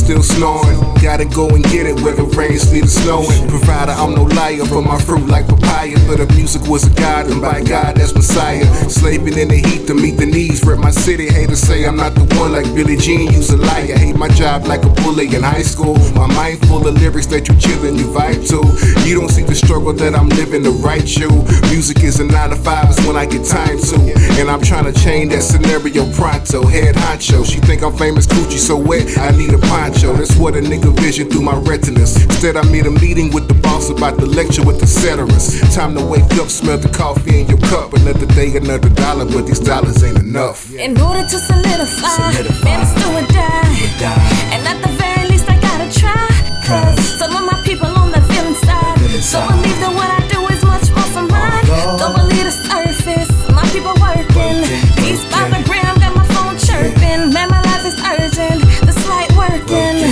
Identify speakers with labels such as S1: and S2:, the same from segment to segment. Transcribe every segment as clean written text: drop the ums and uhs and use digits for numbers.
S1: still snoring. Gotta go and get it whether rain's feet or snowing. Provider, I'm no liar for my fruit like papaya. But if music was a god, and by God, that's Messiah. Slaving in the heat to meet the needs. Rep my city, haters say I'm not the one like Billie Jean, you's a liar. Hate my job like a bully in high school. My mind full of lyrics that you chillin', you vibe to. You don't see the struggle that I'm living to write you. Music is a 9 to 5, it's when I get time to. And I'm trying to change that scenario pronto. Head honcho, she think I'm famous coochie so wet, I need a poncho. That's what a nigga vision through my retinas. Instead I made a meeting with the boss about the lecture with the ceteras. Time to wake up, smell the coffee in your cup. Another day, another dollar, but these dollars ain't enough.
S2: In order to solidify, man, it's do or die. And at the very least I gotta try, cause some of my people on the feeling side. So believe that what I do is much more for mine. Don't believe the surface, my people working. Peace by the gram, got my phone chirping. Man, my life is urgent, the slight working.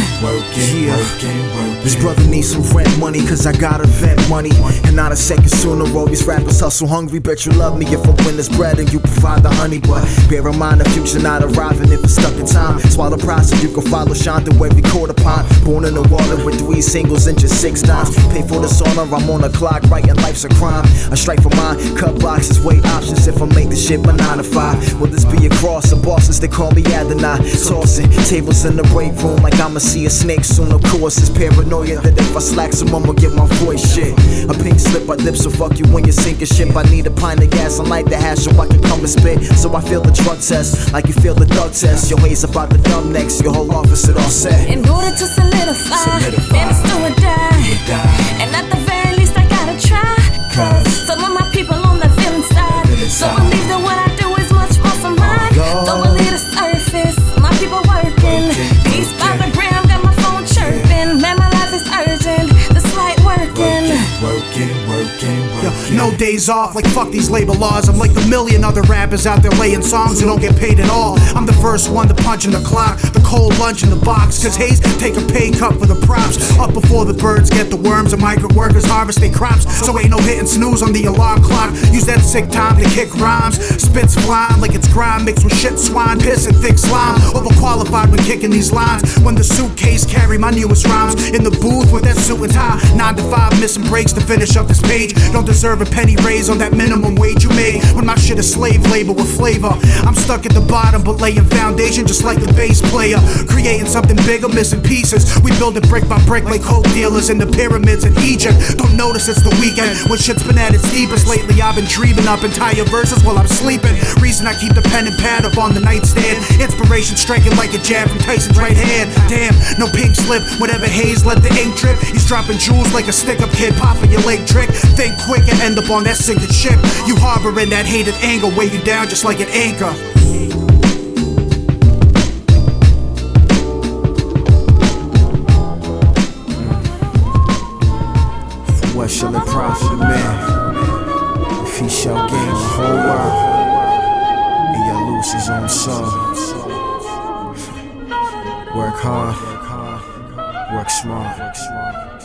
S3: This brother needs some rent money, cause I got event money. And not a second sooner, all these rappers hustle hungry. Bet you love me if I win this bread and you provide the honey. But bear in mind the future not arriving if it's stuck in time. Swallow pride so you can follow shine through every quarter pint. Born in the water with 3 singles and just 6 dimes. Pay for this honor, I'm on the clock, writing life's a crime. I strike for mine, cut boxes, weigh options. If I make this shit my 9 to 5, will this be a cross? The bosses, they call me Adonai. Tossing tables in the break room like I'ma see a snake soon. Of course, it's paranoia that if I slack some, I'ma get my voice shit. A pink slip, I dip, so fuck you when you're sinking ship. I need a pint of gas and light the hash so I can come and spit. So I feel the drug test, like you feel the thug test. Your ways about the dumb next, your whole office it all set.
S2: In order to solidify, man, it's do or die. And at the very least I gotta try, cause some of my people on the feeling side. So believe that what I do is much more for mine. Don't believe the surface, my people working. Peace by the gram, got my phone chirping. Man, my life is urgent, the slight working.
S4: No days off, like fuck these labor laws. I'm like the million other rappers out there laying songs who don't get paid at all. I'm the first one to punch in the clock, the cold lunch in the box. Cause Hayes take a pay cut for the props. Up before the birds get the worms and migrant workers harvest their crops. So ain't no hitting snooze on the alarm clock. Use that sick time to kick rhymes. Spits flying like it's grime mixed with shit swine. Piss and thick slime. Overqualified when kicking these lines. When the suitcase carry my newest rhymes. In the booth with that suit and tie. 9 to 5 missing breaks to finish up this page. Don't deserve a penny raise on that minimum wage you made. When my shit is slave labor with flavor. I'm stuck at the bottom but laying foundation just like the bass player. Creating something bigger, missing pieces. We build it brick by brick like coke dealers in the pyramids in Egypt. Don't notice it's the weekend when shit's been at its deepest. Lately I've been dreaming up entire verses while I'm sleeping. Reason I keep the pen and pad up on the nightstand. Inspiration striking like a jab from Tyson's right hand. Damn, no pink slip, whatever haze let the ink drip. He's dropping jewels like a stick-up kid popping your leg trick. Think quick and end up on that sinking ship. You harboring that hated anger, weigh you down just like an anchor.
S3: For what shall it profit a man if he shall gain the whole world and yet lose his own soul? Work hard, work smart.